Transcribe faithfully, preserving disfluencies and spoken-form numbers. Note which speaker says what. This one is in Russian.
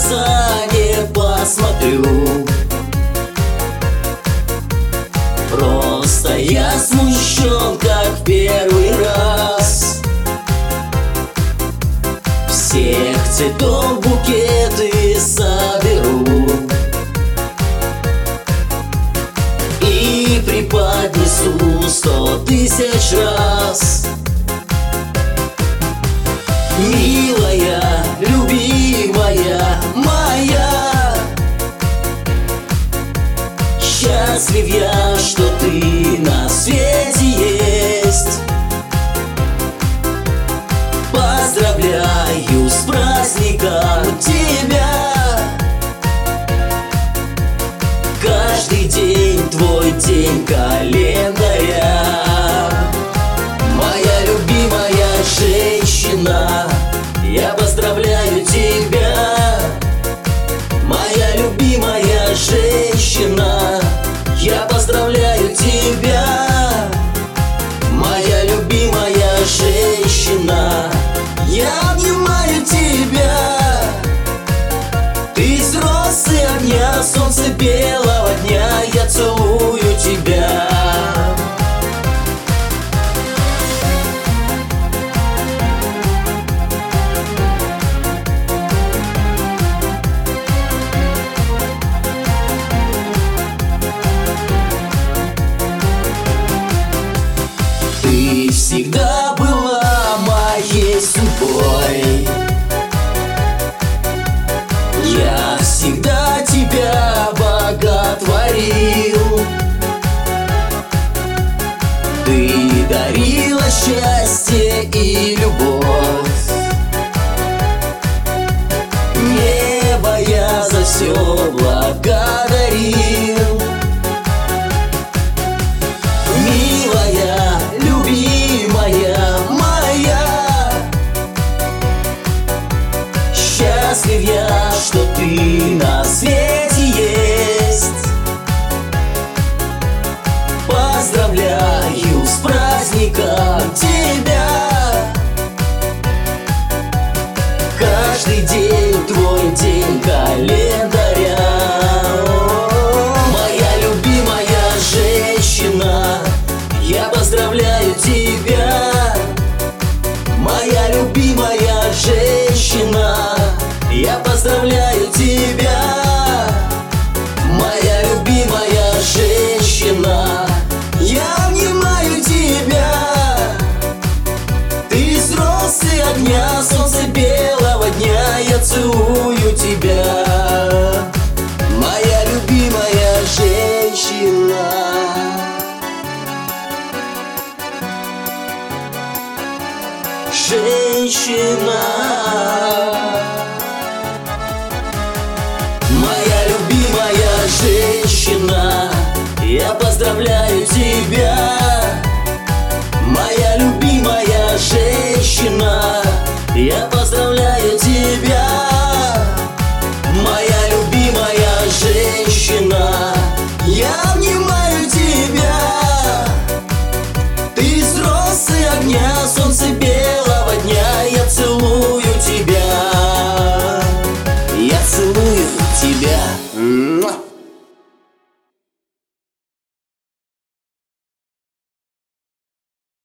Speaker 1: глаза не посмотрю. Просто я смущен, как в первый раз. Всех цветов букеты соберу и преподнесу сто тысяч раз. Милая, любимая моя, счастлив я, что ты на свете есть. Поздравляю с праздником тебя. Каждый день твой день календаря. Моя любимая женщина, я поздравляю тебя. Моя любимая женщина, я поздравляю тебя. Моя любимая женщина, я обнимаю тебя. Ты из росы огня, солнца белого дня, я целую тебя. Ты всегда была моей судьбой. Я всегда тебя боготворил. Ты дарила счастье и любовь. Небо я за все благодарил. Милая, любимая моя, счастлив я, что ты на свете есть. Поздравляю с праздником тебя. Каждый день твой день календаря. Моя любимая женщина, я поздравляю тебя. Моя любимая женщина, я поздравляю тебя. Моя любимая женщина, я обнимаю тебя. Ты из росы огня, солнца белого дня, я целую тебя. Моя любимая женщина. Женщина, моя любимая женщина, я поздравляю тебя. Моя любимая женщина, я